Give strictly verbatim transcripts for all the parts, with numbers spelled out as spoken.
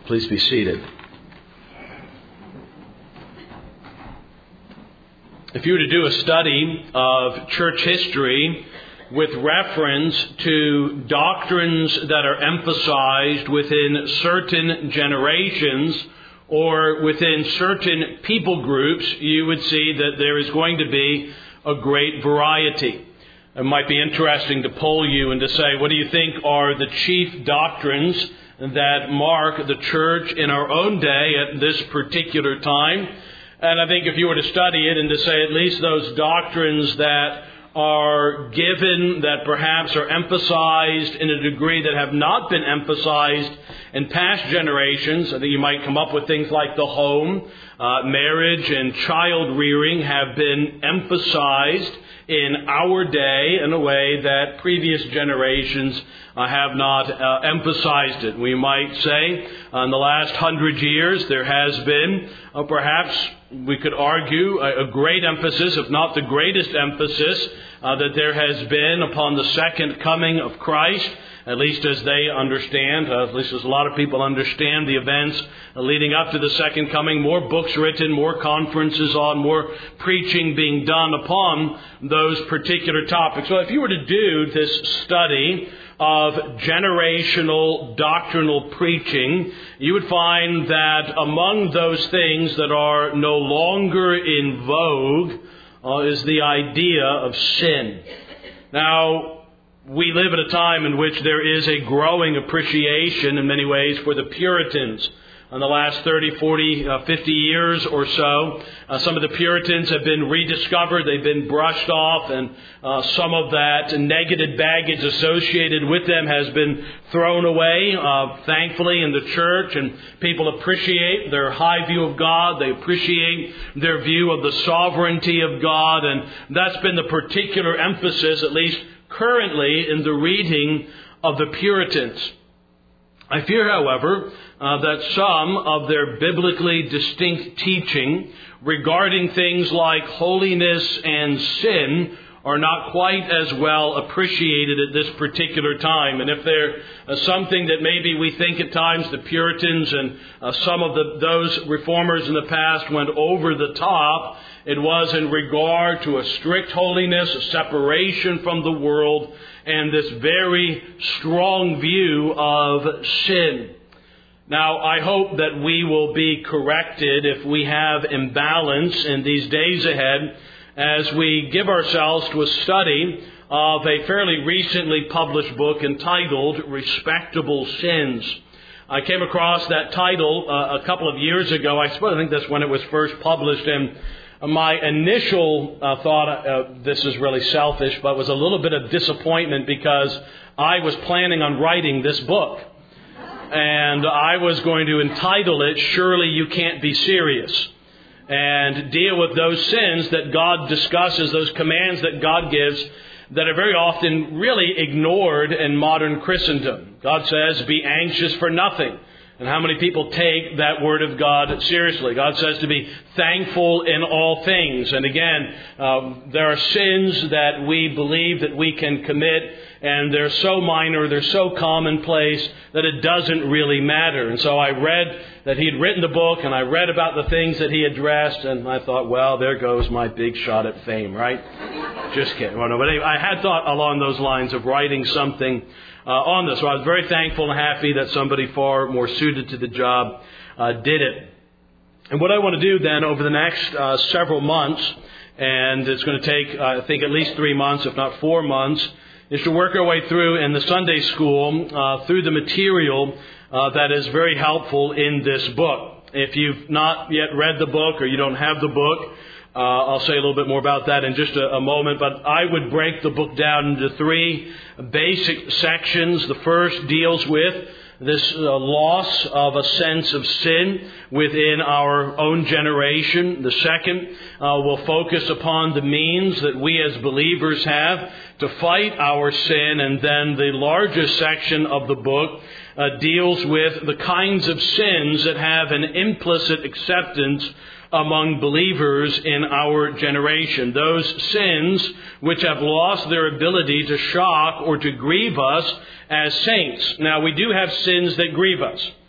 Please be seated. If you were to do a study of church history with reference to doctrines that are emphasized within certain generations or within certain people groups, you would see that there is going to be a great variety. It might be interesting to poll you and to say, what do you think are the chief doctrines that mark the church in our own day at this particular time? And I think if you were to study it and to say at least those doctrines that are given, that perhaps are emphasized in a degree that have not been emphasized in past generations, I think you might come up with things like the home, uh, marriage and child rearing have been emphasized in our day in a way that previous generations uh, have not uh, emphasized it. We might say uh, in the last hundred years there has been uh, perhaps we could argue a, a great emphasis, if not the greatest emphasis, uh, that there has been upon the second coming of Christ, at least as they understand, uh, at least as a lot of people understand the events leading up to the second coming. More books written, more conferences on, more preaching being done upon those particular topics. So if you were to do this study of generational doctrinal preaching, you would find that among those things that are no longer in vogue uh, is the idea of sin. Now, we live at a time in which there is a growing appreciation in many ways for the Puritans. In the last thirty, forty, uh, fifty years or so, uh, some of the Puritans have been rediscovered. They've been brushed off, and uh, some of that negative baggage associated with them has been thrown away, uh, thankfully, in the church. And people appreciate their high view of God. They appreciate their view of the sovereignty of God. And that's been the particular emphasis, at least currently, in the reading of the Puritans. I fear, however, uh, that some of their biblically distinct teaching regarding things like holiness and sin are not quite as well appreciated at this particular time. And if there is something that maybe we think at times the Puritans and uh, some of the, those reformers in the past went over the top, it was in regard to a strict holiness, a separation from the world, and this very strong view of sin. Now, I hope that we will be corrected if we have imbalance in these days ahead as we give ourselves to a study of a fairly recently published book entitled Respectable Sins. I came across that title uh, a couple of years ago. I suppose I think that's when it was first published, and my initial uh, thought, uh, this is really selfish, but was a little bit of disappointment because I was planning on writing this book. And I was going to entitle it, Surely You Can't Be Serious, and deal with those sins that God discusses, those commands that God gives that are very often really ignored in modern Christendom. God says, be anxious for nothing. And how many people take that word of God seriously? God says to be thankful in all things. And again, um, there are sins that we believe that we can commit, and they're so minor, they're so commonplace that it doesn't really matter. And so I read that he had written the book, and I read about the things that he addressed, and I thought, well, there goes my big shot at fame, right? Just kidding. Well, no, but anyway, I had thought along those lines of writing something Uh, on this. So I was very thankful and happy that somebody far more suited to the job uh, did it. And what I want to do then over the next uh, several months, and it's going to take, uh, I think, at least three months, if not four months, is to work our way through in the Sunday school uh, through the material uh, that is very helpful in this book. If you've not yet read the book or you don't have the book, Uh, I'll say a little bit more about that in just a, a moment, but I would break the book down into three basic sections. The first deals with this uh, loss of a sense of sin within our own generation. The second uh, will focus upon the means that we as believers have to fight our sin. And then the largest section of the book uh, deals with the kinds of sins that have an implicit acceptance among believers in our generation. Those sins which have lost their ability to shock or to grieve us as saints. Now, we do have sins that grieve us.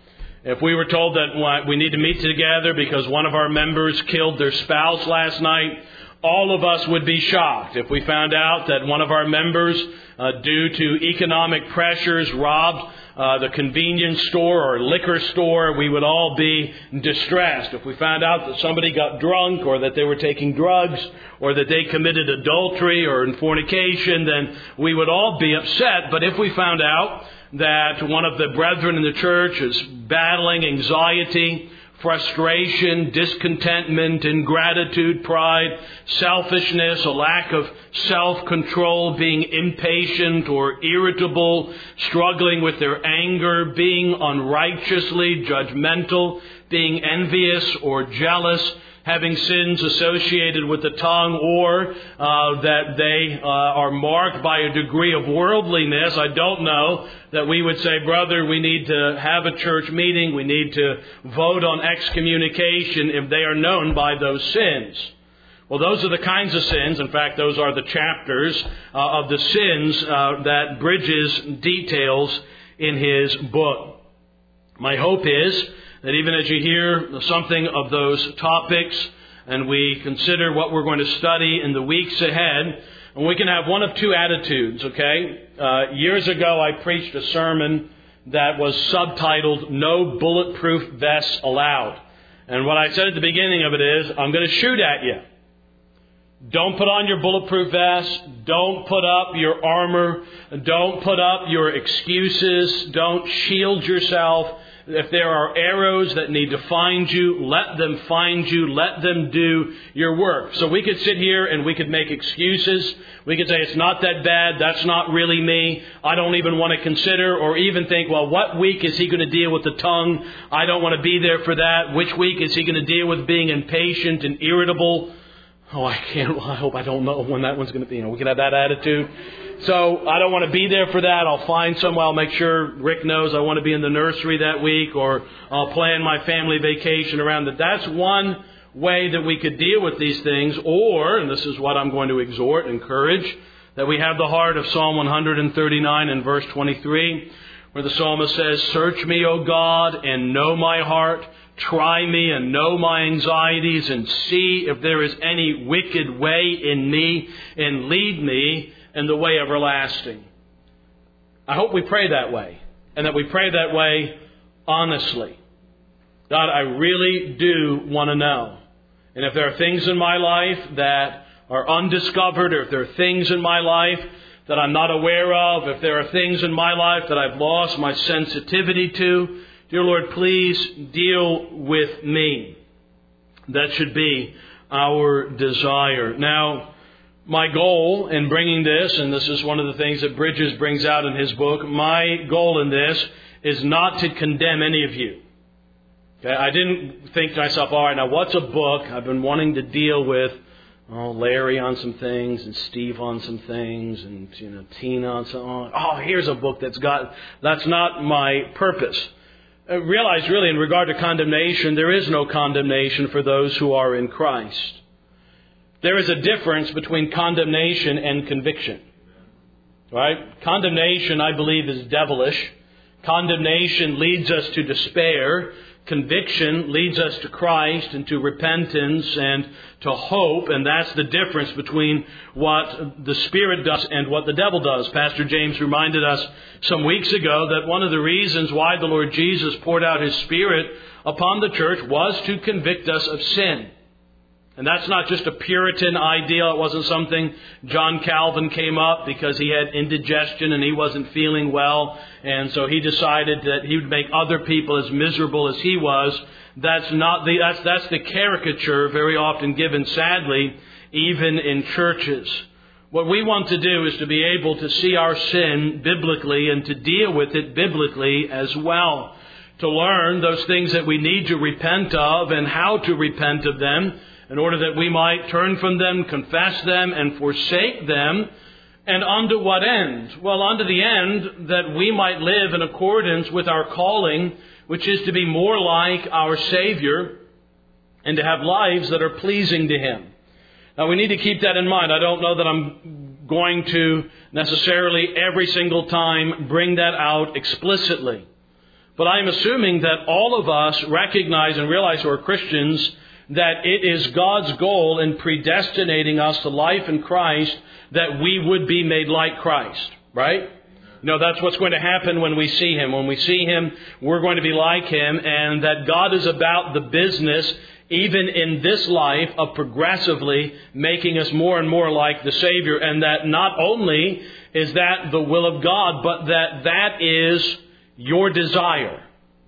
If we were told that we need to meet together because one of our members killed their spouse last night, all of us would be shocked. If we found out that one of our members, uh, due to economic pressures, robbed uh, the convenience store or liquor store, we would all be distressed. If we found out that somebody got drunk or that they were taking drugs or that they committed adultery or in fornication, then we would all be upset. But if we found out that one of the brethren in the church is battling anxiety, frustration, discontentment, ingratitude, pride, selfishness, a lack of self-control, being impatient or irritable, struggling with their anger, being unrighteously judgmental, being envious or jealous, having sins associated with the tongue, or uh, that they uh, are marked by a degree of worldliness, I don't know that we would say, brother, we need to have a church meeting, we need to vote on excommunication if they are known by those sins. Well, those are the kinds of sins, in fact, those are the chapters uh, of the sins uh, that Bridges details in his book. My hope is that even as you hear something of those topics and we consider what we're going to study in the weeks ahead, and we can have one of two attitudes, okay? Uh, years ago, I preached a sermon that was subtitled, No Bulletproof Vests Allowed. And what I said at the beginning of it is, I'm going to shoot at you. Don't put on your bulletproof vest. Don't put up your armor. Don't put up your excuses. Don't shield yourself. If there are arrows that need to find you, let them find you. Let them do your work. So we could sit here and we could make excuses. We could say, it's not that bad. That's not really me. I don't even want to consider or even think, well, what week is he going to deal with the tongue? I don't want to be there for that. Which week is he going to deal with being impatient and irritable? Oh, I can't. Well, I hope I don't know when that one's going to be. You know, we can have that attitude. So I don't want to be there for that. I'll find somewhere. I'll make sure Rick knows I want to be in the nursery that week, or I'll plan my family vacation around that. That's one way that we could deal with these things. Or, and this is what I'm going to exhort, encourage, that we have the heart of Psalm one thirty-nine and verse twenty-three, where the psalmist says, Search me, O God, and know my heart. Try me and know my anxieties, and see if there is any wicked way in me, and lead me in the way everlasting. I hope we pray that way, and that we pray that way honestly. God, I really do want to know. And if there are things in my life that are undiscovered, or if there are things in my life that I'm not aware of, if there are things in my life that I've lost my sensitivity to, dear Lord, please deal with me. That should be our desire. Now, my goal in bringing this, and this is one of the things that Bridges brings out in his book, my goal in this is not to condemn any of you. Okay? I didn't think to myself, all right, now what's a book? I've been wanting to deal with oh, Larry on some things, and Steve on some things, and you know Tina on some. Oh, here's a book that's got. That's not my purpose. Uh, realize, really, in regard to condemnation, there is no condemnation for those who are in Christ. There is a difference between condemnation and conviction. Right? Condemnation, I believe, is devilish. Condemnation leads us to despair. Conviction leads us to Christ and to repentance and to hope. And that's the difference between what the Spirit does and what the devil does. Pastor James reminded us some weeks ago that one of the reasons why the Lord Jesus poured out His Spirit upon the church was to convict us of sin. And that's not just a Puritan ideal. It wasn't something John Calvin came up because he had indigestion and he wasn't feeling well. And so he decided that he would make other people as miserable as he was. That's not the, that's, that's the caricature very often given, sadly, even in churches. What we want to do is to be able to see our sin biblically and to deal with it biblically as well. To learn those things that we need to repent of and how to repent of them, in order that we might turn from them, confess them, and forsake them. And unto what end? Well, unto the end that we might live in accordance with our calling, which is to be more like our Savior and to have lives that are pleasing to Him. Now, we need to keep that in mind. I don't know that I'm going to necessarily every single time bring that out explicitly. But I'm assuming that all of us recognize and realize who are Christians that it is God's goal in predestinating us to life in Christ that we would be made like Christ, right? You know, that's what's going to happen when we see Him. When we see Him, we're going to be like Him, and that God is about the business, even in this life, of progressively making us more and more like the Savior, and that not only is that the will of God, but that that is your desire.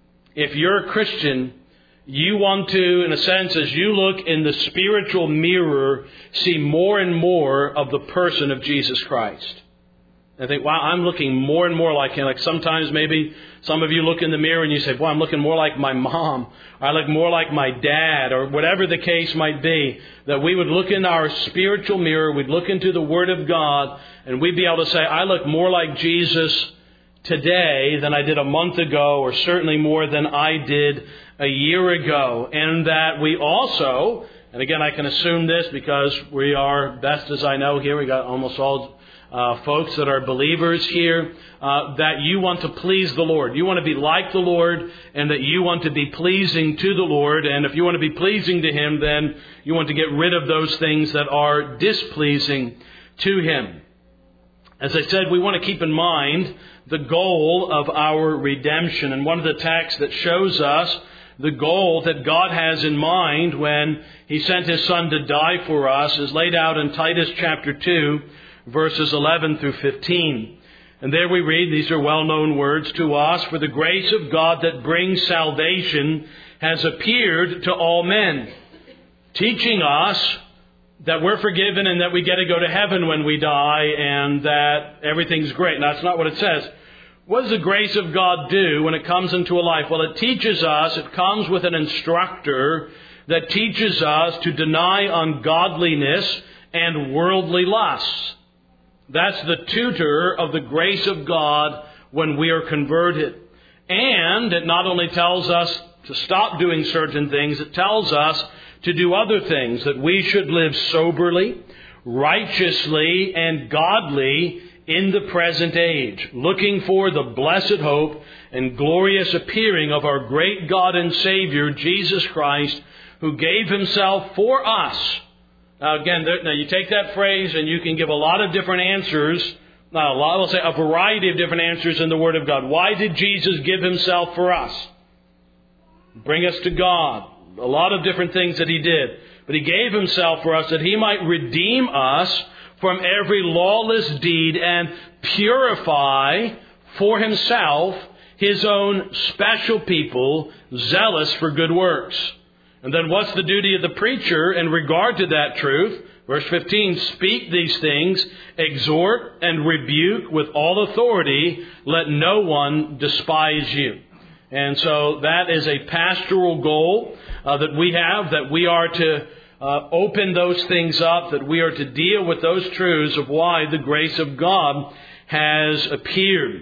If you're a Christian, you want to, in a sense, as you look in the spiritual mirror, see more and more of the person of Jesus Christ. I think, wow, I'm looking more and more like Him. Like sometimes maybe some of you look in the mirror and you say, well, I'm looking more like my mom. Or I look more like my dad, or whatever the case might be. That we would look in our spiritual mirror, we'd look into the Word of God, and we'd be able to say, I look more like Jesus today than I did a month ago, or certainly more than I did a year ago. And that we also, and again I can assume this because we are, best as I know here, we got almost all uh, folks that are believers here, uh, that you want to please the Lord. You want to be like the Lord, and that you want to be pleasing to the Lord. And if you want to be pleasing to Him, then you want to get rid of those things that are displeasing to Him. As I said, we want to keep in mind the goal of our redemption. And one of the texts that shows us the goal that God has in mind when He sent His Son to die for us is laid out in Titus chapter two, verses eleven through fifteen. And there we read, these are well-known words to us, for the grace of God that brings salvation has appeared to all men, teaching us that we're forgiven and that we get to go to heaven when we die and that everything's great. Now, that's not what it says. What does the grace of God do when it comes into a life? Well, it teaches us, it comes with an instructor that teaches us to deny ungodliness and worldly lusts. That's the tutor of the grace of God when we are converted. And it not only tells us to stop doing certain things, it tells us to do other things, that we should live soberly, righteously, and godly in the present age, looking for the blessed hope and glorious appearing of our great God and Savior, Jesus Christ, who gave Himself for us. Now again, there, now you take that phrase and you can give a lot of different answers, not a lot, let's say a variety of different answers in the Word of God. Why did Jesus give Himself for us? Bring us to God. A lot of different things that He did. But He gave Himself for us that He might redeem us from every lawless deed and purify for Himself His own special people, zealous for good works. And then what's the duty of the preacher in regard to that truth? Verse fifteen, speak these things, exhort and rebuke with all authority, let no one despise you. And so that is a pastoral goal uh, that we have, that we are to uh, open those things up, that we are to deal with those truths of why the grace of God has appeared.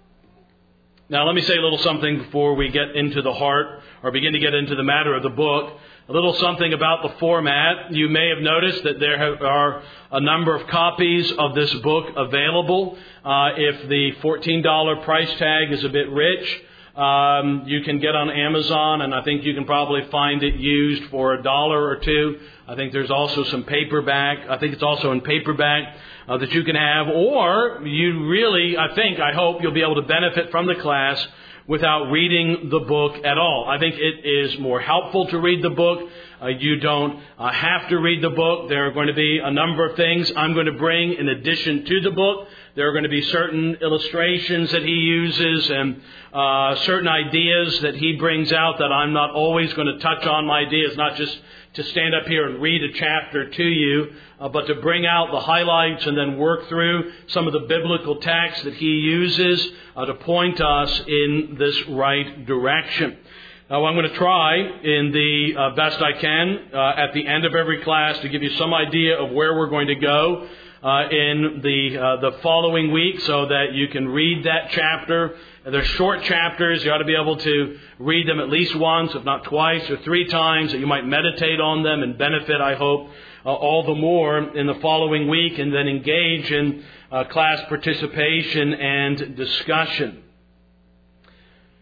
Now let me say a little something before we get into the heart or begin to get into the matter of the book. A little something about the format. You may have noticed that there have, are a number of copies of this book available. Uh, if the fourteen dollars price tag is a bit rich, Um, you can get on Amazon, and I think you can probably find it used for a dollar or two. I think there's also some paperback. I think it's also in paperback uh, that you can have. Or you really, I think, I hope you'll be able to benefit from the class without reading the book at all. I think it is more helpful to read the book. Uh, you don't uh, have to read the book. There are going to be a number of things I'm going to bring in addition to the book. There are going to be certain illustrations that he uses and uh, certain ideas that he brings out that I'm not always going to touch on my ideas, not just to stand up here and read a chapter to you, uh, but to bring out the highlights and then work through some of the biblical texts that he uses uh, to point us in this right direction. Now, I'm going to try in the uh, best I can uh, at the end of every class to give you some idea of where we're going to go uh, in the uh, the following week so that you can read that chapter. They're short chapters. You ought to be able to read them at least once, if not twice or three times, that you might meditate on them and benefit, I hope, uh, all the more in the following week, and then engage in uh, class participation and discussion.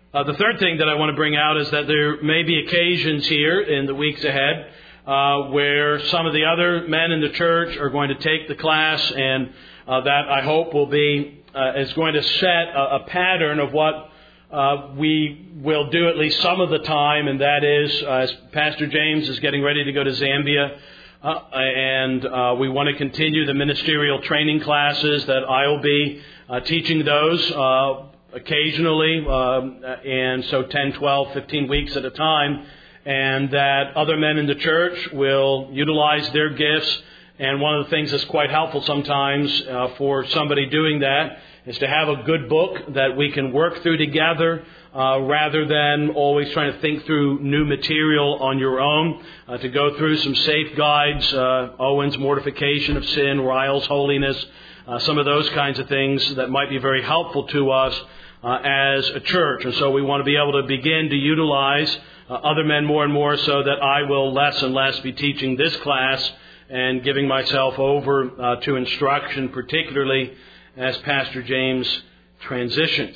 Uh, the third thing that I want to bring out is that there may be occasions here in the weeks ahead uh, where some of the other men in the church are going to take the class, and uh, that I hope will be uh, is going to set a, a pattern of what uh, we will do at least some of the time, and that is, uh, as Pastor James is getting ready to go to Zambia, uh, and uh, we want to continue the ministerial training classes, that I will be uh, teaching those uh occasionally, um, and so ten, twelve, fifteen weeks at a time, and that other men in the church will utilize their gifts. And one of the things that's quite helpful sometimes uh, for somebody doing that is to have a good book that we can work through together, uh, rather than always trying to think through new material on your own, uh, to go through some safe guides, uh, Owen's Mortification of Sin, Ryle's Holiness, uh, some of those kinds of things that might be very helpful to us Uh, as a church. And so we want to be able to begin to utilize uh, other men more and more, so that I will less and less be teaching this class and giving myself over uh, to instruction, particularly as Pastor James transitions.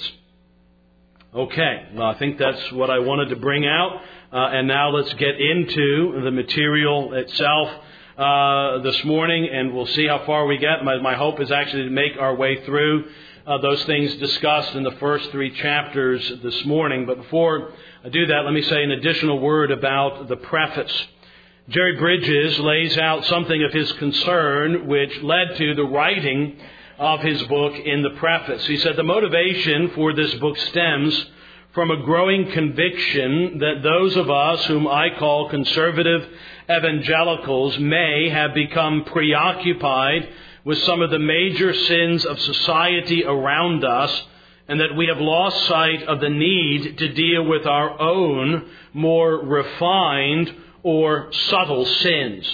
Okay, well, I think that's what I wanted to bring out. Uh, and now let's get into the material itself uh, this morning, and we'll see how far we get. My, my hope is actually to make our way through Uh, those things discussed in the first three chapters this morning. But before I do that, let me say an additional word about the preface. Jerry Bridges lays out something of his concern which led to the writing of his book in the preface. He said the motivation for this book stems from a growing conviction that those of us whom I call conservative evangelicals may have become preoccupied with some of the major sins of society around us, and that we have lost sight of the need to deal with our own more refined or subtle sins.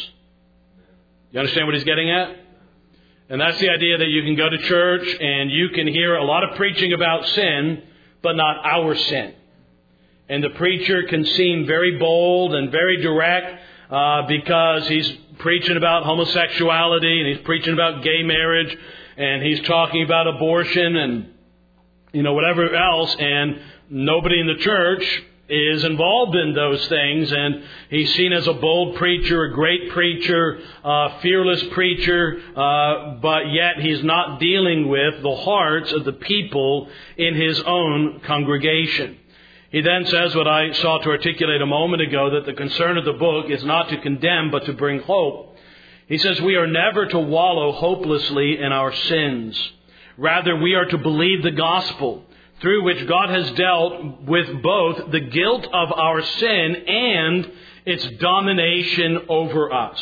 You understand what he's getting at? And that's the idea that you can go to church and you can hear a lot of preaching about sin, but not our sin. And the preacher can seem very bold and very direct uh, because he's preaching about homosexuality, and he's preaching about gay marriage, and he's talking about abortion and, you know, whatever else, and nobody in the church is involved in those things, and he's seen as a bold preacher, a great preacher, a fearless preacher, uh, but yet he's not dealing with the hearts of the people in his own congregation. He then says what I sought to articulate a moment ago, that the concern of the book is not to condemn, but to bring hope. He says we are never to wallow hopelessly in our sins. Rather, we are to believe the gospel, through which God has dealt with both the guilt of our sin and its domination over us.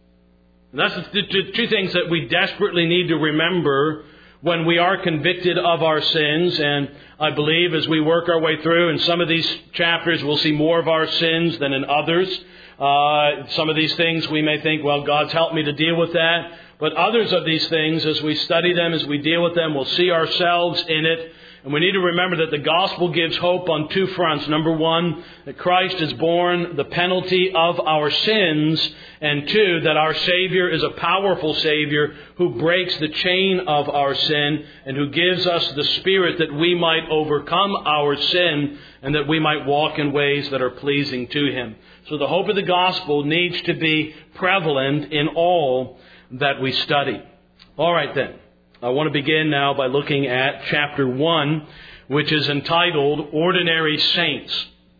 And that's the two things that we desperately need to remember when we are convicted of our sins. And I believe as we work our way through, in some of these chapters we'll see more of our sins than in others. Uh, some of these things we may think, well, God's helped me to deal with that. But others of these things, as we study them, as we deal with them, we'll see ourselves in it. And we need to remember that the gospel gives hope on two fronts. Number one, that Christ has borne the penalty of our sins. And two, that our Savior is a powerful Savior who breaks the chain of our sin and who gives us the Spirit that we might overcome our sin and that we might walk in ways that are pleasing to Him. So the hope of the gospel needs to be prevalent in all that we study. All right then. I want to begin now by looking at chapter one, which is entitled Ordinary Saints.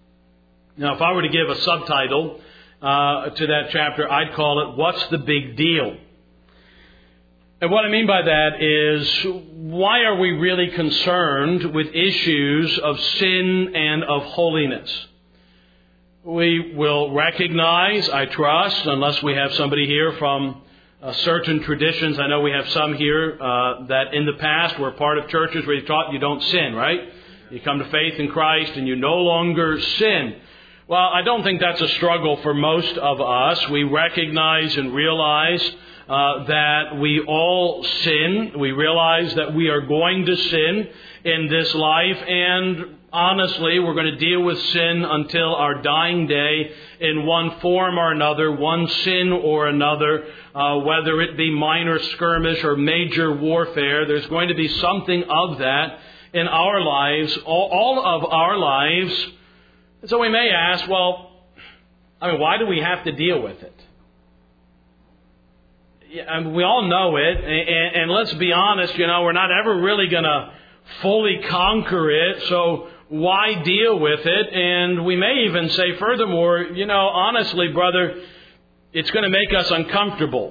Now, if I were to give a subtitle uh, to that chapter, I'd call it, What's the Big Deal? And what I mean by that is, why are we really concerned with issues of sin and of holiness? We will recognize, I trust, unless we have somebody here from Uh, certain traditions. I know we have some here uh, that in the past were part of churches where you taught you don't sin, right? You come to faith in Christ and you no longer sin. Well, I don't think that's a struggle for most of us. We recognize and realize uh, that we all sin. We realize that we are going to sin in this life, and honestly, we're going to deal with sin until our dying day in one form or another, one sin or another. Uh, whether it be minor skirmish or major warfare, there's going to be something of that in our lives, all, all of our lives. And so we may ask, well, I mean, why do we have to deal with it? Yeah, I mean, we all know it, and, and let's be honest, you know, we're not ever really going to fully conquer it, so why deal with it? And we may even say furthermore, you know, honestly, brother, it's going to make us uncomfortable.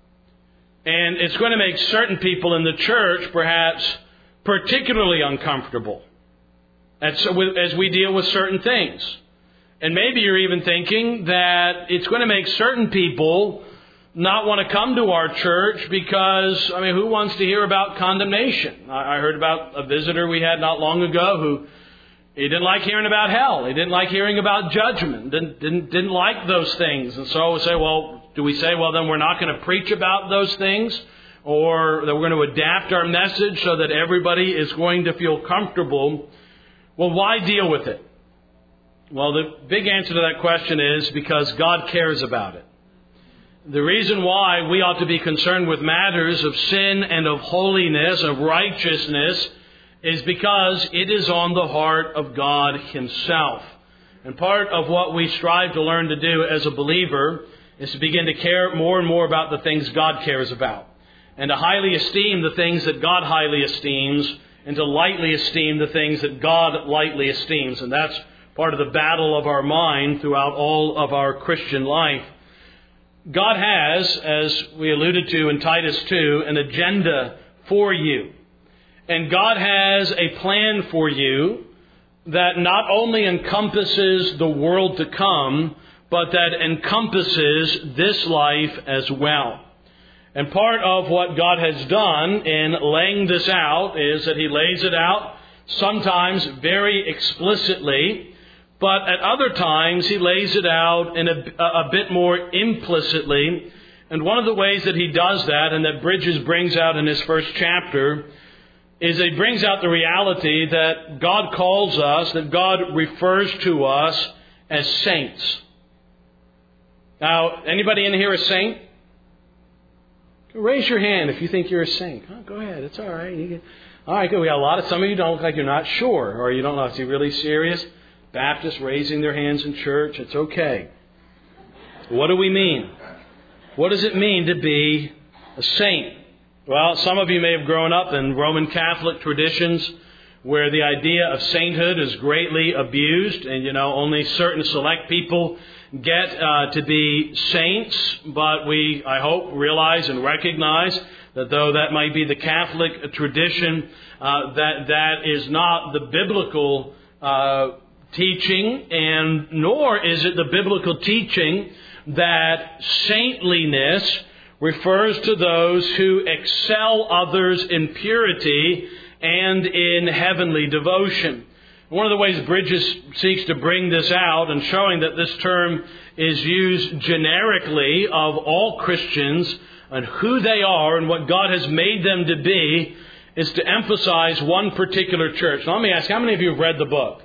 And it's going to make certain people in the church perhaps particularly uncomfortable as, as we deal with certain things. And maybe you're even thinking that it's going to make certain people not want to come to our church because, I mean, who wants to hear about condemnation? I heard about a visitor we had not long ago who he didn't like hearing about hell. He didn't like hearing about judgment. Didn't didn't, didn't like those things. And so we say, well, do we say, well, then we're not going to preach about those things? Or that we're going to adapt our message so that everybody is going to feel comfortable? Well, why deal with it? Well, the big answer to that question is because God cares about it. The reason why we ought to be concerned with matters of sin and of holiness, of righteousness, is because it is on the heart of God Himself. And part of what we strive to learn to do as a believer is to begin to care more and more about the things God cares about. And to highly esteem the things that God highly esteems, and to lightly esteem the things that God lightly esteems. And that's part of the battle of our mind throughout all of our Christian life. God has, as we alluded to in Titus two, an agenda for you. And God has a plan for you that not only encompasses the world to come, but that encompasses this life as well. And part of what God has done in laying this out is that He lays it out sometimes very explicitly, but at other times He lays it out in a, a bit more implicitly. And one of the ways that He does that, and that Bridges brings out in his first chapter, is He brings out the reality that God calls us, that God refers to us as saints. Now, anybody in here a saint? Raise your hand if you think you're a saint. Oh, go ahead, it's all right. You can... All right, good. We got a lot of, some of you don't look like you're not sure, or you don't know if you're really serious. Baptists raising their hands in church, it's okay. What do we mean? What does it mean to be a saint? Well, some of you may have grown up in Roman Catholic traditions where the idea of sainthood is greatly abused, and, you know, only certain select people get uh, to be saints. But we, I hope, realize and recognize that though that might be the Catholic tradition, uh, that that is not the biblical uh teaching, and nor is it the biblical teaching that saintliness refers to those who excel others in purity and in heavenly devotion. One of the ways Bridges seeks to bring this out, and showing that this term is used generically of all Christians and who they are and what God has made them to be, is to emphasize one particular church. Now let me ask, how many of you have read the book?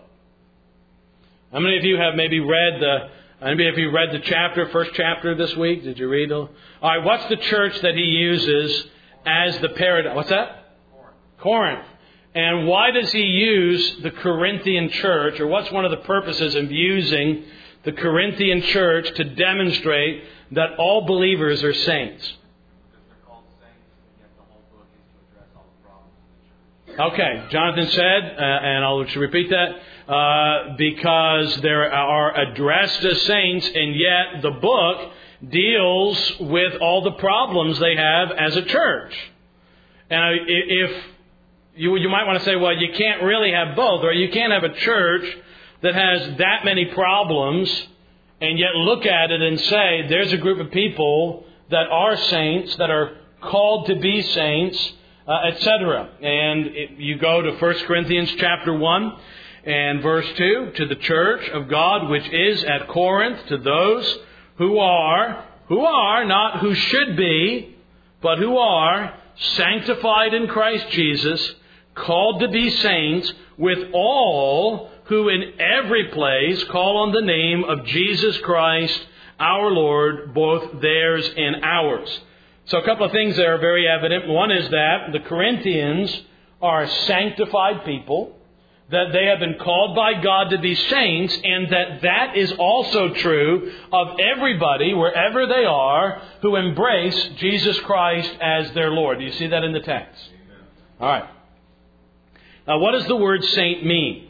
How many of you have maybe read the, maybe if you read the chapter, first chapter this week? Did you read it? All right, what's the church that he uses as the paradigm? What's that? Corinth. Corinth. And why does he use the Corinthian church, or what's one of the purposes of using the Corinthian church to demonstrate that all believers are saints? Because they're called saints, and yet the whole book is to address all the problems of the church. Okay, Jonathan said, uh, and I'll repeat that. Uh, because there are addressed as saints, and yet the book deals with all the problems they have as a church. And if you, you might want to say, well, you can't really have both, or you can't have a church that has that many problems and yet look at it and say, there's a group of people that are saints, that are called to be saints, uh, et cetera. And it, you go to First Corinthians chapter one. And verse two, to the church of God which is at Corinth, to those who are, who are, not who should be, but who are sanctified in Christ Jesus, called to be saints, with all who in every place call on the name of Jesus Christ, our Lord, both theirs and ours. So a couple of things that are very evident. One is that the Corinthians are sanctified people, that they have been called by God to be saints, and that that is also true of everybody, wherever they are, who embrace Jesus Christ as their Lord. Do you see that in the text? Amen. All right. Now, what does the word saint mean?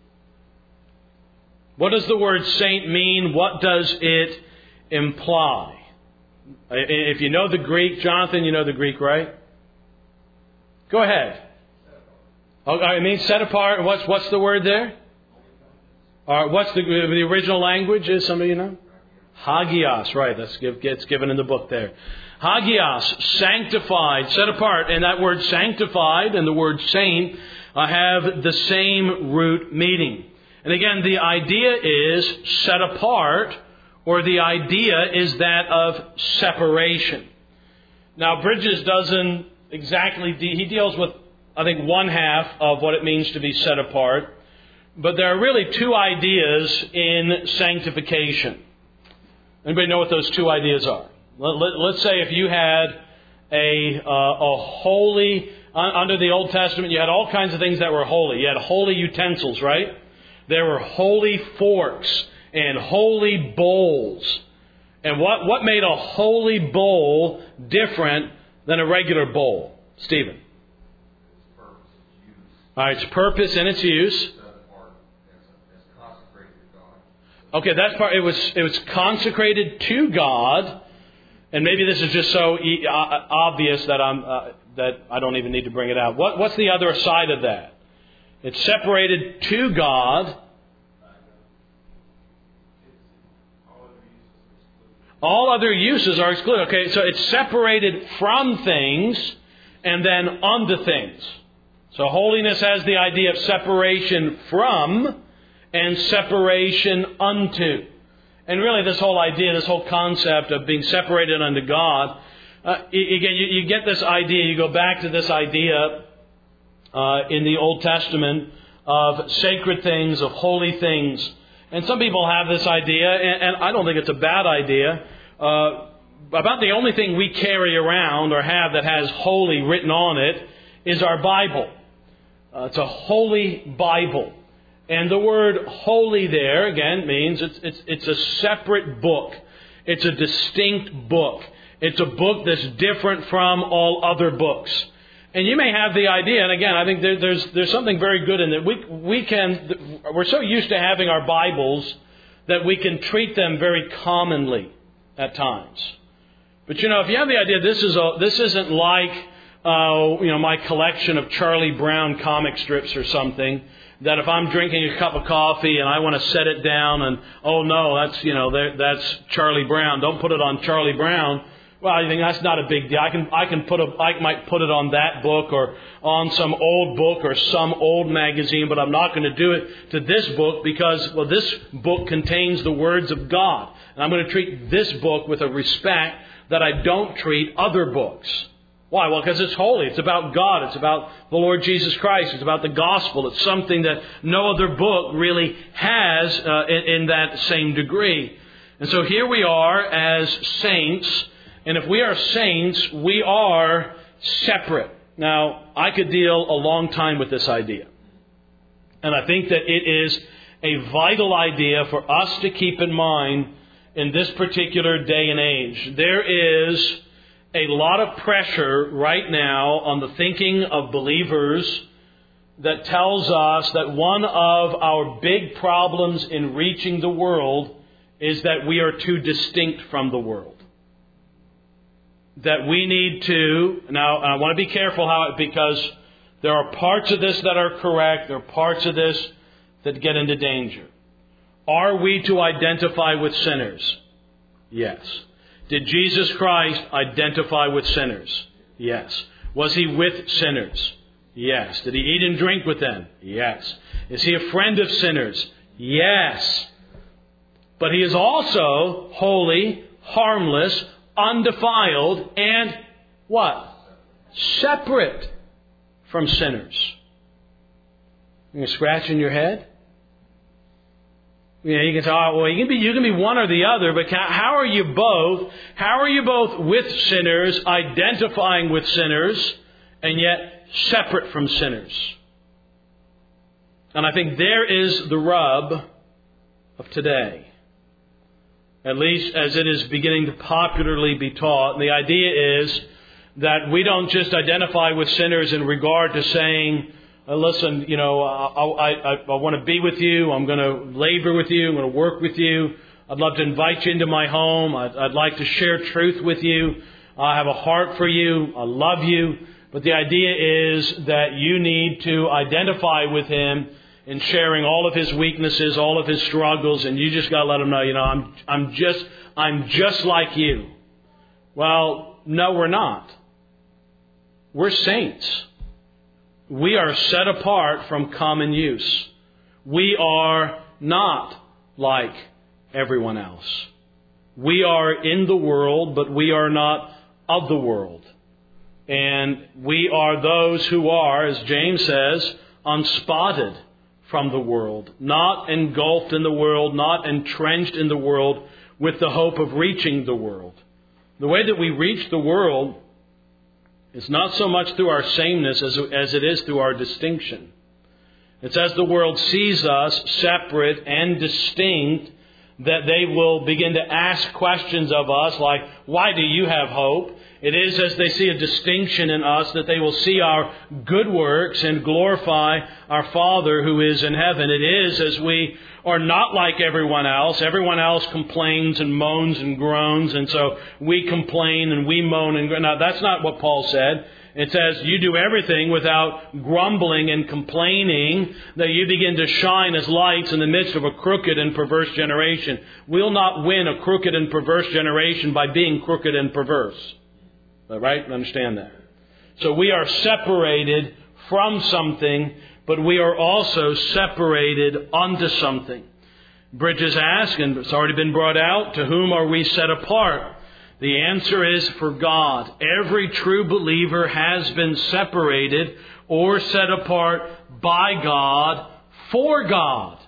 What does the word saint mean? What does it imply? If you know the Greek, Jonathan, you know the Greek, right? Go ahead. Oh, I mean, set apart. What's what's the word there? All right, what's the the original language? Is somebody you know? Hagios, right? That's gets given in the book there. Hagios, sanctified, set apart, and that word sanctified and the word saint uh, have the same root meaning. And again, the idea is set apart, or the idea is that of separation. Now, Bridges doesn't exactly, de- he deals with, I think, one half of what it means to be set apart. But there are really two ideas in sanctification. Anybody know what those two ideas are? Let, let, let's say if you had a, uh, a holy, uh, under the Old Testament, you had all kinds of things that were holy. You had holy utensils, right? There were holy forks and holy bowls. And what, what made a holy bowl different than a regular bowl? Stephen? All right, its purpose and its use. Okay, that's part. It was it was consecrated to God, and maybe this is just so e- uh, obvious that I'm uh, that I don't even need to bring it out. What what's the other side of that? It's separated to God. All other uses are excluded. Okay, so it's separated from things and then unto things. So holiness has the idea of separation from and separation unto. And really this whole idea, this whole concept of being separated unto God, uh, again, you, you get this idea, you go back to this idea uh, in the Old Testament of sacred things, of holy things. And some people have this idea, and, and I don't think it's a bad idea, uh, about the only thing we carry around or have that has holy written on it is our Bible. Uh, it's a holy Bible. And the word holy there, again, means it's, it's, it's a separate book. It's a distinct book. It's a book that's different from all other books. And you may have the idea, and again, I think there, there's there's something very good in that. We we can we're so used to having our Bibles that we can treat them very commonly at times. But you know, if you have the idea, this is a this isn't like uh, you know my collection of Charlie Brown comic strips or something. That if I'm drinking a cup of coffee and I want to set it down, and oh no, that's you know that's Charlie Brown. Don't put it on Charlie Brown. Well, I think that's not a big deal. I can I can put a I might put it on that book or on some old book or some old magazine, but I'm not going to do it to this book because well, this book contains the words of God, and I'm going to treat this book with a respect that I don't treat other books. Why? Well, because it's holy. It's about God. It's about the Lord Jesus Christ. It's about the gospel. It's something that no other book really has uh, in, in that same degree. And so here we are as saints. And if we are saints, we are separate. Now, I could deal a long time with this idea. And I think that it is a vital idea for us to keep in mind in this particular day and age. There is a lot of pressure right now on the thinking of believers that tells us that one of our big problems in reaching the world is that we are too distinct from the world. That we need to, now I want to be careful how it, because there are parts of this that are correct, there are parts of this that get into danger. Are we to identify with sinners? Yes. Did Jesus Christ identify with sinners? Yes. Was He with sinners? Yes. Did He eat and drink with them? Yes. Is He a friend of sinners? Yes. But He is also holy, harmless, undefiled, and what? Separate from sinners. You're scratching your head? You know, you can say, oh, well, you can be, you can be one or the other, but how are you both? How are you both with sinners, identifying with sinners, and yet separate from sinners. And I think there is the rub of today, at least as it is beginning to popularly be taught. And the idea is that we don't just identify with sinners in regard to saying, uh, listen, you know, I, I, I want to be with you. I'm going to labor with you. I'm going to work with you. I'd love to invite you into my home. I'd, I'd like to share truth with you. I have a heart for you. I love you. But the idea is that you need to identify with Him in sharing all of His weaknesses, all of His struggles, and you just got to let Him know, you know, I'm I'm just I'm just like you. Well, no, we're not. We're saints. We are set apart from common use. We are not like everyone else. We are in the world, but we are not of the world. And we are those who are, as James says, unspotted from the world, not engulfed in the world, not entrenched in the world with the hope of reaching the world. The way that we reach the world is not so much through our sameness as, as it is through our distinction. It's as the world sees us separate and distinct that they will begin to ask questions of us like, why do you have hope? It is as they see a distinction in us that they will see our good works and glorify our Father who is in heaven. It is as we are not like everyone else. Everyone else complains and moans and groans, and so we complain and we moan and groan. Now, that's not what Paul said. It says you do everything without grumbling and complaining, that you begin to shine as lights in the midst of a crooked and perverse generation. We'll not win a crooked and perverse generation by being crooked and perverse. Right? Understand that. So we are separated from something, but we are also separated unto something. Bridges ask, and it's already been brought out, to whom are we set apart? The answer is for God. Every true believer has been separated or set apart by God for God.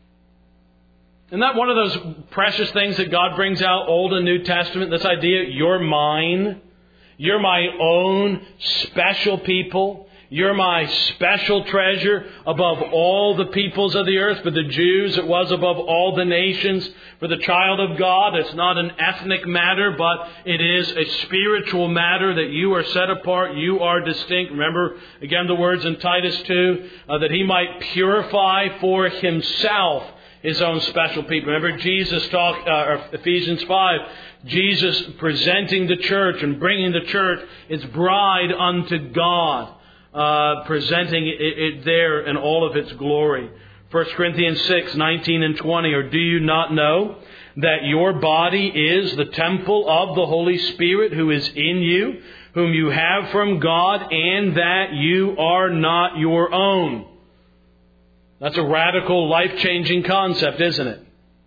Isn't that one of those precious things that God brings out, Old and New Testament? This idea, you're mine. You're my own special people. You're my special treasure above all the peoples of the earth. For the Jews, it was above all the nations. For the child of God, it's not an ethnic matter, but it is a spiritual matter that you are set apart. You are distinct. Remember, again, the words in Titus two, uh, that He might purify for Himself His own special people. Remember Jesus talked, uh, Ephesians five, Jesus presenting the church and bringing the church, its bride unto God, uh, presenting it, it there in all of its glory. First Corinthians six, nineteen and twenty, or do you not know that your body is the temple of the Holy Spirit who is in you, whom you have from God, and that you are not your own? That's a radical, life-changing concept, isn't it?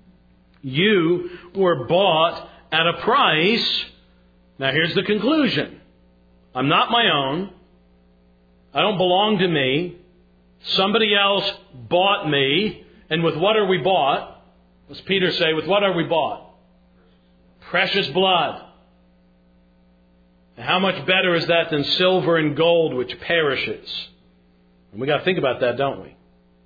You were bought at a price. Now here's the conclusion. I'm not my own. I don't belong to me. Somebody else bought me. And with what are we bought? What's Peter say? With what are we bought? Precious blood. And how much better is that than silver and gold which perishes? And we got to think about that, don't we?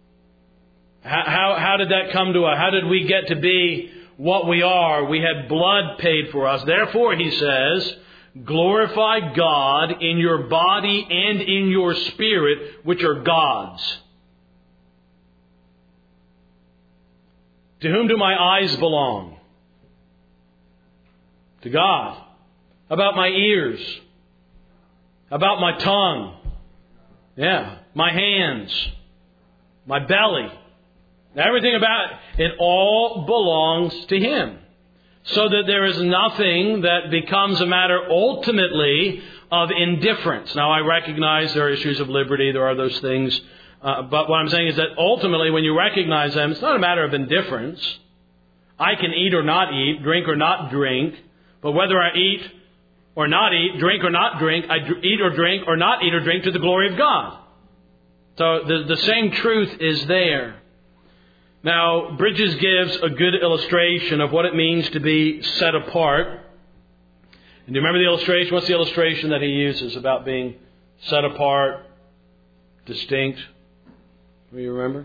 How, how, how did that come to us? How did we get to be what we are? We had blood paid for us. Therefore, he says, glorify God in your body and in your spirit, which are God's. To whom do my eyes belong? To God. How about my ears? How about my tongue? Yeah. My hands. My belly. Everything about it, it all belongs to Him. So that there is nothing that becomes a matter ultimately of indifference. Now, I recognize there are issues of liberty. There are those things. Uh, but what I'm saying is that ultimately when you recognize them, it's not a matter of indifference. I can eat or not eat, drink or not drink. But whether I eat or not eat, drink or not drink, I eat or drink or not eat or drink to the glory of God. So the, the same truth is there. Now, Bridges gives a good illustration of what it means to be set apart. And do you remember the illustration? What's the illustration that he uses about being set apart? distinct. Do you remember?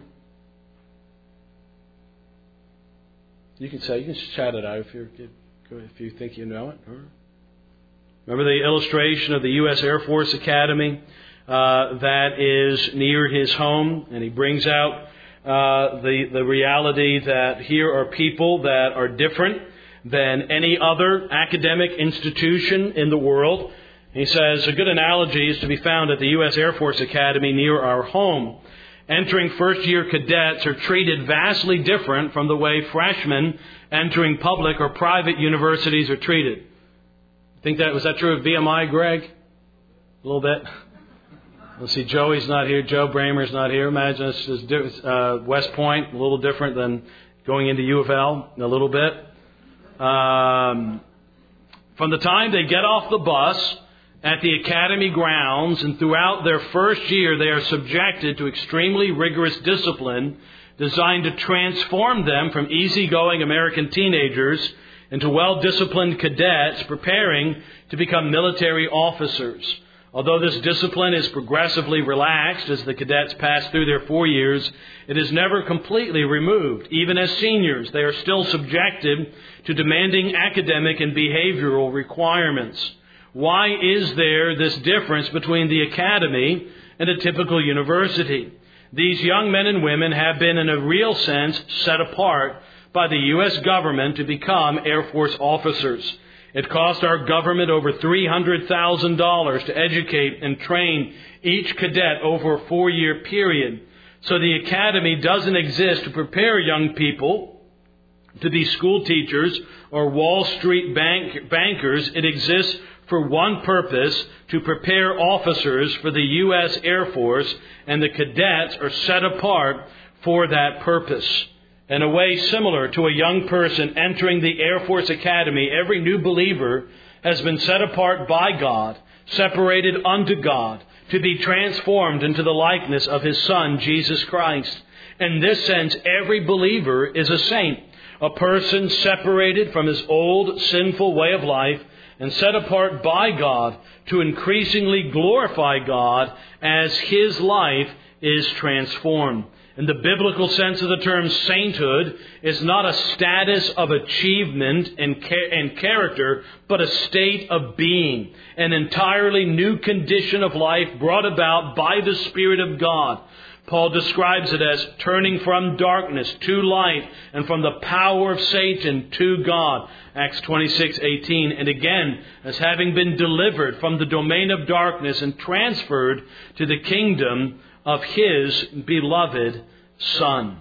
You can say, you can chat it out if you if you think you know it. Remember the illustration of the U S Air Force Academy uh, that is near his home, and he brings out uh, the the reality that here are people that are different than any other academic institution in the world. He says a good analogy is to be found at the U S Air Force Academy near our home. Entering first-year cadets are treated vastly different from the way freshmen entering public or private universities are treated. Think that was that true of V M I, Greg? A little bit. Let's see, Joey's not here. Joe Bramer's not here. Imagine it's uh, West Point, a little different than going into U of L a little bit. Um, from the time they get off the bus at the academy grounds and throughout their first year, they are subjected to extremely rigorous discipline designed to transform them from easygoing American teenagers into well-disciplined cadets preparing to become military officers. Although this discipline is progressively relaxed as the cadets pass through their four years, it is never completely removed. Even as seniors, they are still subjected to demanding academic and behavioral requirements. Why is there this difference between the academy and a typical university? These young men and women have been, in a real sense, set apart by the U S government to become Air Force officers. It cost our government over three hundred thousand dollars to educate and train each cadet over a four-year period. So the academy doesn't exist to prepare young people to be school teachers or Wall Street bank, bankers. It exists for one purpose, to prepare officers for the U S Air Force, and the cadets are set apart for that purpose. In a way similar to a young person entering the Air Force Academy, every new believer has been set apart by God, separated unto God, to be transformed into the likeness of His Son, Jesus Christ. In this sense, every believer is a saint, a person separated from his old sinful way of life and set apart by God to increasingly glorify God as His life is transformed. In the biblical sense of the term, sainthood is not a status of achievement and, ca- and character, but a state of being, an entirely new condition of life brought about by the Spirit of God. Paul describes it as turning from darkness to light and from the power of Satan to God. Acts twenty-six eighteen. And again, as having been delivered from the domain of darkness and transferred to the kingdom of His beloved Son.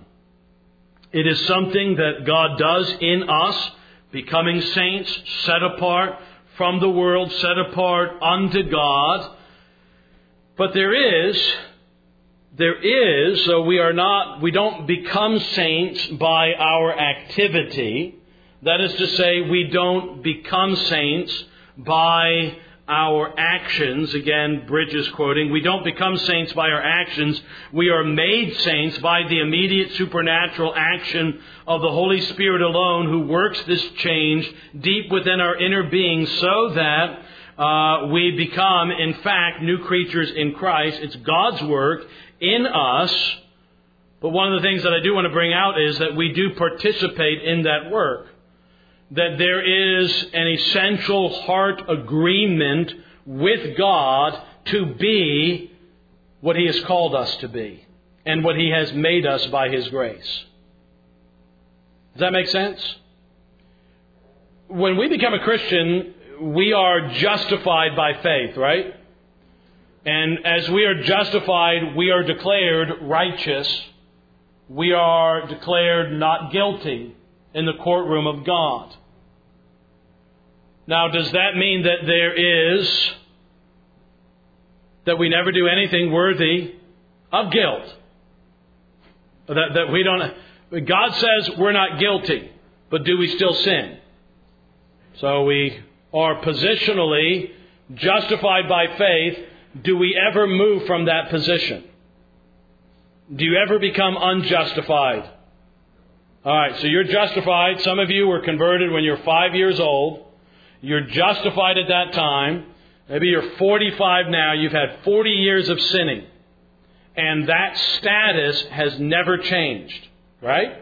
It is something that God does in us, becoming saints, set apart from the world, set apart unto God. But there is... There is, so we are not, we don't become saints by our activity. That is to say, we don't become saints by our actions. Again, Bridges quoting, we don't become saints by our actions. We are made saints by the immediate supernatural action of the Holy Spirit alone, who works this change deep within our inner being so that uh, we become, in fact, new creatures in Christ. It's God's work in us. But one of the things that I do want to bring out is that we do participate in that work. That there is an essential heart agreement with God to be what He has called us to be and what He has made us by His grace. Does that make sense? When we become a Christian, we are justified by faith, right? And as we are justified, we are declared righteous. We are declared not guilty in the courtroom of God. Now, does that mean that there is, that we never do anything worthy of guilt? That, that we don't, God says we're not guilty, but do we still sin? So we are positionally justified by faith. Do we ever move from that position? Do you ever become unjustified? All right, so you're justified. Some of you were converted when you're five years old. You're justified at that time. Maybe you're forty-five now. You've had forty years of sinning. and that status has never changed, right?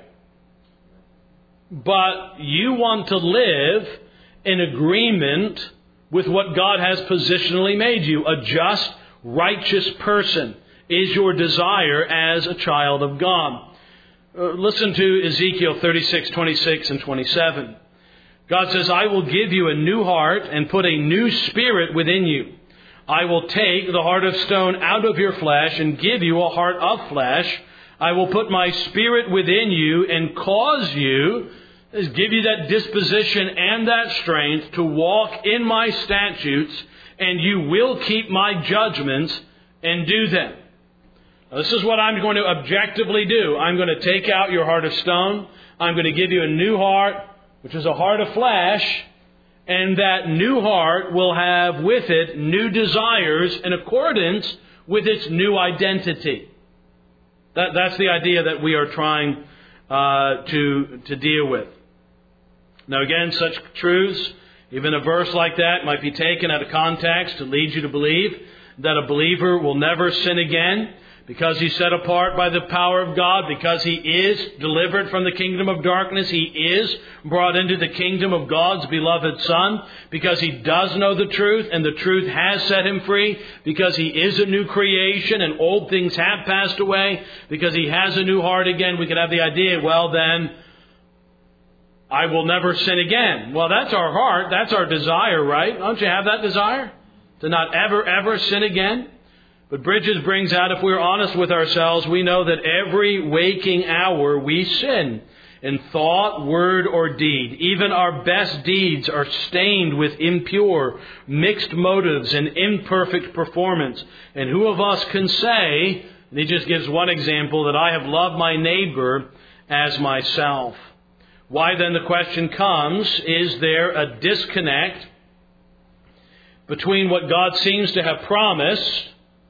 But you want to live in agreement with what God has positionally made you. A just, righteous person is your desire as a child of God. Uh, listen to Ezekiel thirty-six, twenty-six and twenty-seven. God says, I will give you a new heart and put a new spirit within you. I will take the heart of stone out of your flesh and give you a heart of flesh. I will put my spirit within you and cause you, give you that disposition and that strength to walk in my statutes, and you will keep my judgments and do them. Now, this is what I'm going to objectively do. I'm going to take out your heart of stone. I'm going to give you a new heart, which is a heart of flesh. And that new heart will have with it new desires in accordance with its new identity. That, that's the idea that we are trying uh, to, to deal with. Now again, such truths, even a verse like that, might be taken out of context to lead you to believe that a believer will never sin again, because he's set apart by the power of God, because he is delivered from the kingdom of darkness, he is brought into the kingdom of God's beloved Son, because he does know the truth and the truth has set him free, because he is a new creation and old things have passed away, because he has a new heart again. We could have the idea, well then, I will never sin again. Well, that's our heart, that's our desire, right? Don't you have that desire? To not ever, ever sin again? But Bridges brings out, if we're honest with ourselves, we know that every waking hour we sin in thought, word, or deed. Even our best deeds are stained with impure, mixed motives and imperfect performance. And who of us can say, and he just gives one example, that I have loved my neighbor as myself? Why then, the question comes, is there a disconnect between what God seems to have promised?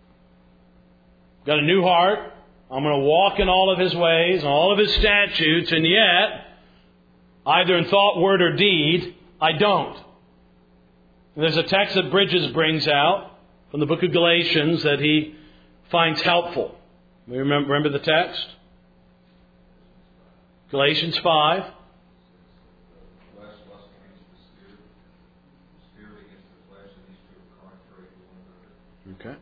Got a new heart. I'm going to walk in all of His ways, and all of His statutes, and yet, either in thought, word, or deed, I don't. And there's a text that Bridges brings out from the book of Galatians that he finds helpful. You remember, remember the text? Galatians five. Okay.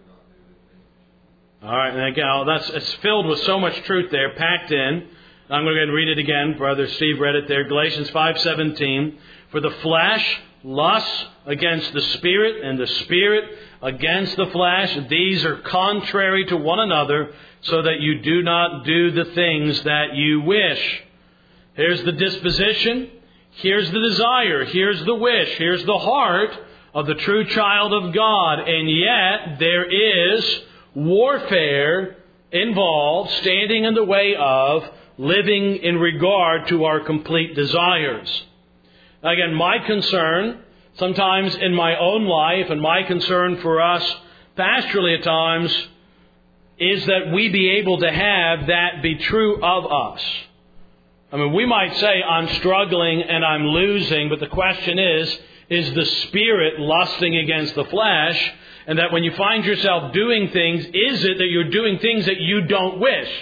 All right, and again, that's it's filled with so much truth there, packed in. I'm going to go ahead and read it again. Brother Steve read it there. Galatians five seventeen. For the flesh lusts against the Spirit, and the Spirit against the flesh. These are contrary to one another, so that you do not do the things that you wish. Here's the disposition. Here's the desire. Here's the wish. Here's the heart of the true child of God. And yet there is warfare involved, standing in the way of living in regard to our complete desires. Again, my concern, sometimes in my own life, and my concern for us pastorally at times, is that we be able to have that be true of us. I mean, we might say, I'm struggling and I'm losing, but the question is, is the Spirit lusting against the flesh? And that when you find yourself doing things, is it that you're doing things that you don't wish?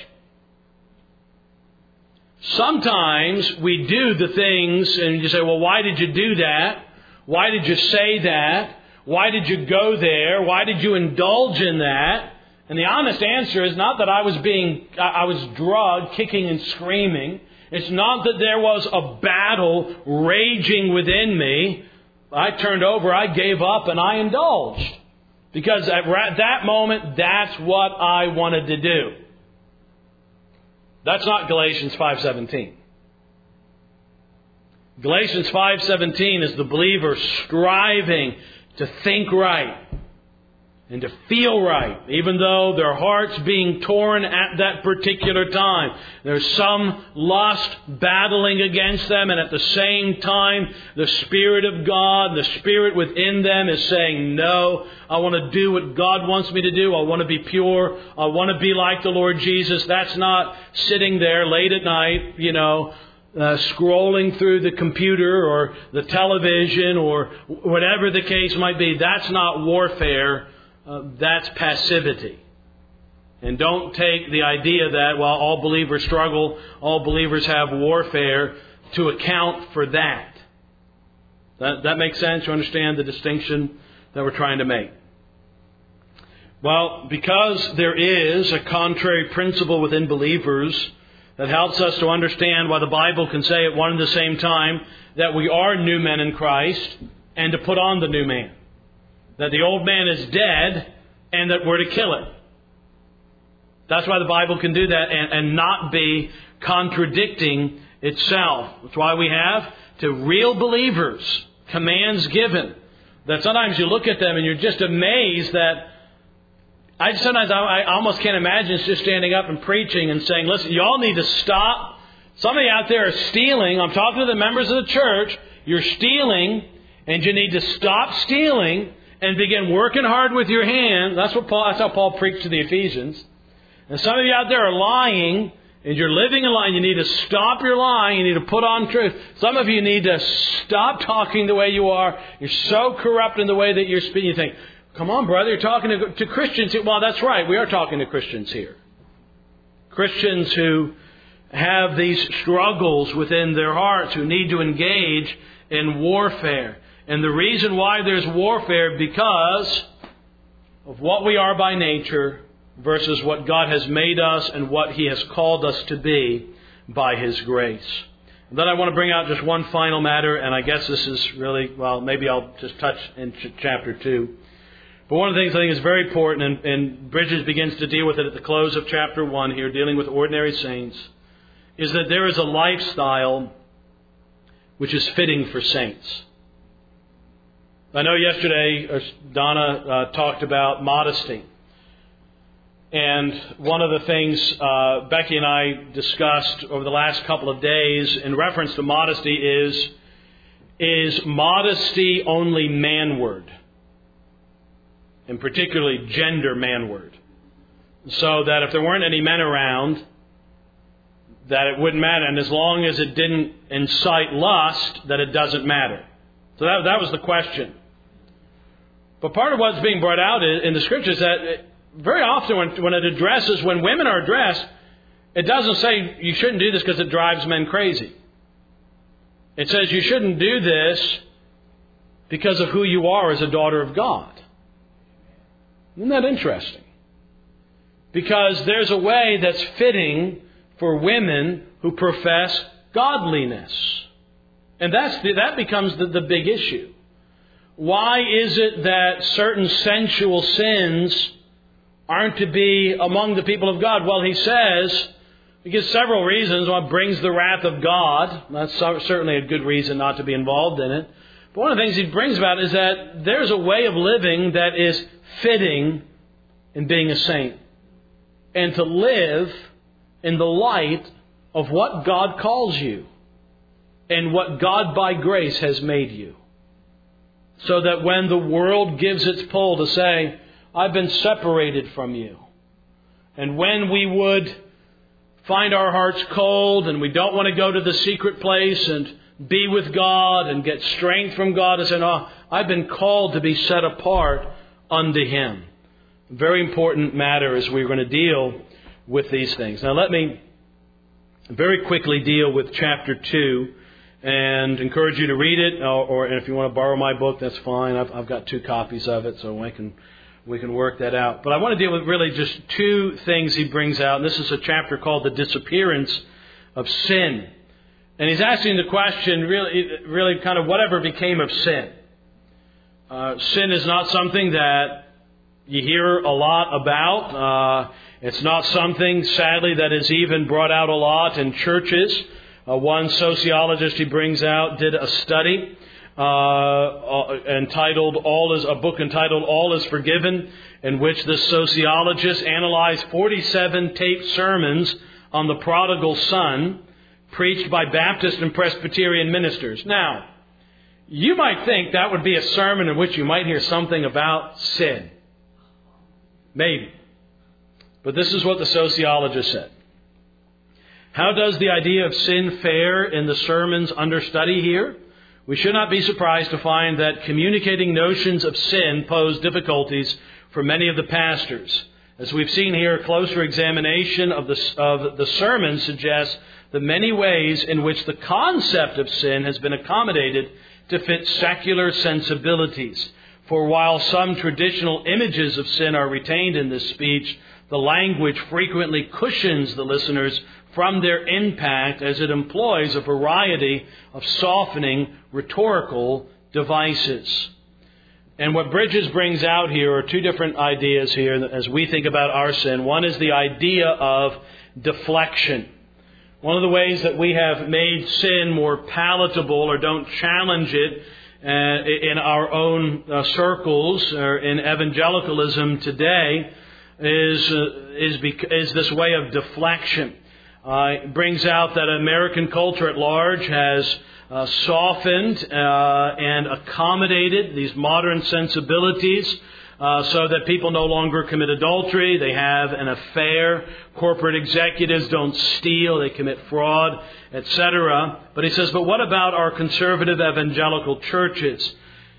Sometimes we do the things and you say, well, why did you do that? Why did you say that? Why did you go there? Why did you indulge in that? And the honest answer is not that I was being, I was drugged, kicking and screaming. It's not that there was a battle raging within me. I turned over, I gave up, and I indulged. Because at that moment, that's what I wanted to do. That's not Galatians five seventeen. Galatians five seventeen is the believer striving to think right and to feel right, even though their heart's being torn at that particular time. There's some lust battling against them, and at the same time, the Spirit of God, the Spirit within them is saying, no, I want to do what God wants me to do. I want to be pure. I want to be like the Lord Jesus. That's not sitting there late at night, you know, Uh, scrolling through the computer or the television or whatever the case might be. That's not warfare. Uh, that's passivity. And don't take the idea that, well, all believers struggle, all believers have warfare, to account for that. That, that makes sense? You understand the distinction that we're trying to make? Well, because there is a contrary principle within believers that helps us to understand why the Bible can say at one and the same time that we are new men in Christ and to put on the new man. That the old man is dead and that we're to kill it. That's why the Bible can do that and, and not be contradicting itself. That's why we have to real believers commands given. That sometimes you look at them and you're just amazed that I sometimes I, I almost can't imagine just standing up and preaching and saying, listen, you all need to stop. Somebody out there is stealing. I'm talking to the members of the church. You're stealing and you need to stop stealing and begin working hard with your hands. That's what Paul, that's how Paul preached to the Ephesians. And some of you out there are lying, and you're living a lie. You need to stop your lying. You need to put on truth. Some of you need to stop talking the way you are. You're so corrupt in the way that you're speaking. You think, come on, brother, you're talking to, to Christians. Well, that's right. We are talking to Christians here. Christians who have these struggles within their hearts, who need to engage in warfare. And the reason why there's warfare, because of what we are by nature versus what God has made us and what He has called us to be by His grace. And then I want to bring out just one final matter, and I guess this is really, well, maybe I'll just touch in ch- chapter two. But one of the things I think is very important, and, and Bridges begins to deal with it at the close of chapter one here, dealing with ordinary saints, is that there is a lifestyle which is fitting for saints. I know yesterday Donna uh, talked about modesty. And one of the things uh, Becky and I discussed over the last couple of days in reference to modesty is, is modesty only manward? And particularly gender manward. So that if there weren't any men around, that it wouldn't matter. And as long as it didn't incite lust, that it doesn't matter. So that, that was the question. But part of what's being brought out in the Scriptures is that it, very often when, when it addresses, when women are addressed, it doesn't say you shouldn't do this because it drives men crazy. It says you shouldn't do this because of who you are as a daughter of God. Isn't that interesting? Because there's a way that's fitting for women who profess godliness. And that's the, that becomes the, the big issue. Why is it that certain sensual sins aren't to be among the people of God? Well, he says, he gives several reasons. One brings the wrath of God. That's certainly a good reason not to be involved in it. But one of the things he brings about is that there's a way of living that is fitting in being a saint. And to live in the light of what God calls you and what God by grace has made you. So that when the world gives its pull to say, I've been separated from you. And when we would find our hearts cold and we don't want to go to the secret place and be with God and get strength from God and say, oh, I've been called to be set apart unto Him. Very important matter as we're going to deal with these things. Now let me very quickly deal with chapter two and encourage you to read it, or, or if you want to borrow my book, that's fine. I've, I've got two copies of it, so I can we can work that out. But I want to deal with really just two things he brings out. And this is a chapter called The Disappearance of Sin. And he's asking the question, really, really kind of whatever became of sin. Uh, sin is not something that you hear a lot about. Uh, it's not something, sadly, that is even brought out a lot in churches. Uh, one sociologist he brings out did a study uh, entitled "All Is" a book entitled "All Is Forgiven," in which this sociologist analyzed forty-seven taped sermons on the prodigal son preached by Baptist and Presbyterian ministers. Now, you might think that would be a sermon in which you might hear something about sin. Maybe. But this is what the sociologist said. How does the idea of sin fare in the sermons under study here? We should not be surprised to find that communicating notions of sin pose difficulties for many of the pastors. As we've seen here, a closer examination of the, of the sermon suggests the many ways in which the concept of sin has been accommodated to fit secular sensibilities. For while some traditional images of sin are retained in this speech, the language frequently cushions the listeners from their impact as it employs a variety of softening rhetorical devices. And what Bridges brings out here are two different ideas here as we think about our sin. One is the idea of deflection. One of the ways that we have made sin more palatable or don't challenge it uh, in our own uh, circles or in evangelicalism today is uh, is, bec- is this way of deflection. Uh, it brings out that American culture at large has uh, softened uh, and accommodated these modern sensibilities uh, so that people no longer commit adultery. They have an affair. Corporate executives don't steal. They commit fraud, et cetera. But he says, but what about our conservative evangelical churches?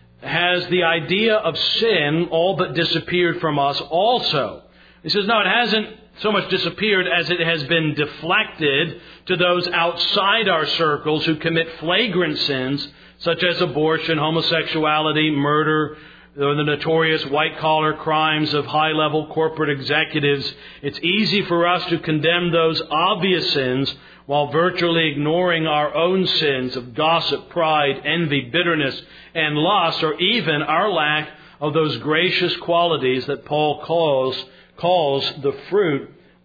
Has the idea of sin all but disappeared from us also? He says, no, it hasn't so much disappeared as it has been deflected to those outside our circles who commit flagrant sins such as abortion, homosexuality, murder, or the notorious white-collar crimes of high-level corporate executives. It's easy for us to condemn those obvious sins while virtually ignoring our own sins of gossip, pride, envy, bitterness, and lust, or even our lack of those gracious qualities that Paul calls calls the fruit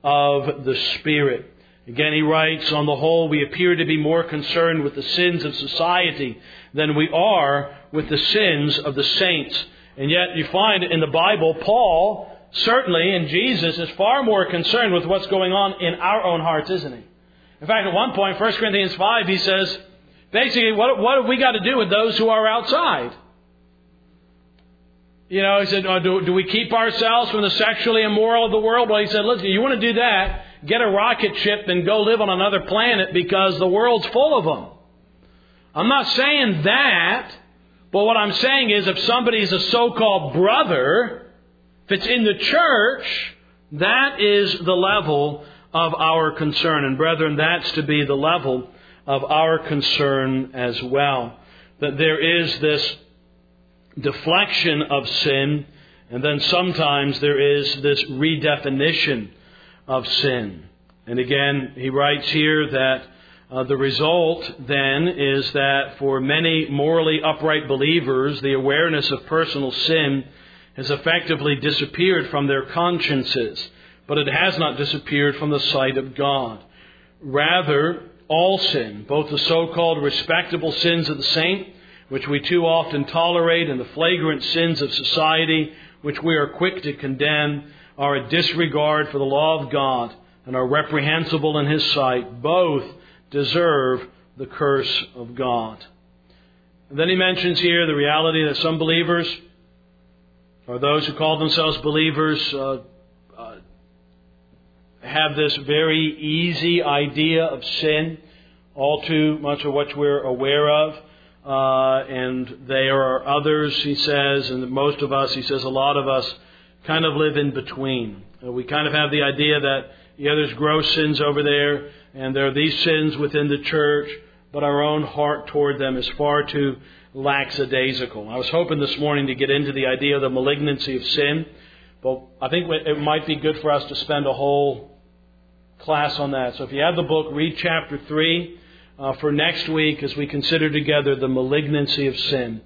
of the Spirit. Again, he writes, on the whole, we appear to be more concerned with the sins of society than we are with the sins of the saints. And yet you find in the Bible, Paul, certainly, and Jesus, is far more concerned with what's going on in our own hearts, isn't he? In fact, at one point, First Corinthians five, he says, basically, what, what have we got to do with those who are outside? You know, he said, oh, do, do we keep ourselves from the sexually immoral of the world? Well, he said, listen, you want to do that, get a rocket ship and go live on another planet because the world's full of them. I'm not saying that, but what I'm saying is if somebody's a so-called brother, if it's in the church, that is the level of our concern. And brethren, that's to be the level of our concern as well. That there is this deflection of sin, and then sometimes there is this redefinition of sin. And again, he writes here that uh, the result then is that for many morally upright believers, the awareness of personal sin has effectively disappeared from their consciences, but it has not disappeared from the sight of God. Rather, all sin, both the so-called respectable sins of the saint, which we too often tolerate, and the flagrant sins of society, which we are quick to condemn, are a disregard for the law of God and are reprehensible in His sight. Both deserve the curse of God. And then he mentions here the reality that some believers, or those who call themselves believers, uh, uh, have this very easy idea of sin, all too much of what we're aware of. Uh, and there are others, he says, and most of us, he says, a lot of us kind of live in between. Uh, we kind of have the idea that, yeah, there's gross sins over there, and there are these sins within the church, but our own heart toward them is far too lackadaisical. I was hoping this morning to get into the idea of the malignancy of sin, but I think it might be good for us to spend a whole class on that. So if you have the book, read chapter three. Uh, for next week as we consider together the malignancy of sin.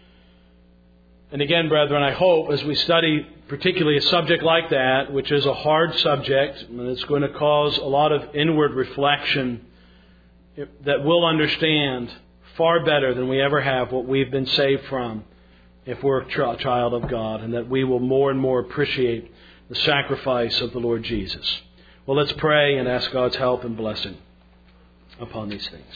And again, brethren, I hope as we study particularly a subject like that, which is a hard subject, and it's going to cause a lot of inward reflection, that we'll understand far better than we ever have what we've been saved from if we're a child of God, and that we will more and more appreciate the sacrifice of the Lord Jesus. Well, let's pray and ask God's help and blessing upon these things.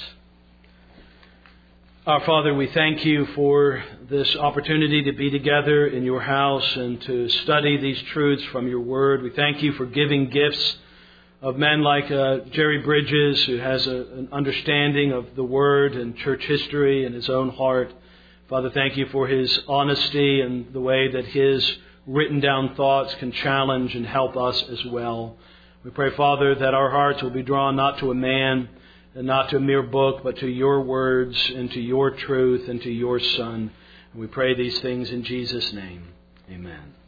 Our Father, we thank you for this opportunity to be together in your house and to study these truths from your word. We thank you for giving gifts of men like uh, Jerry Bridges, who has a, an understanding of the word and church history in his own heart. Father, thank you for his honesty and the way that his written down thoughts can challenge and help us as well. We pray, Father, that our hearts will be drawn not to a man and not to a mere book, but to your words and to your truth and to your Son. And we pray these things in Jesus' name. Amen.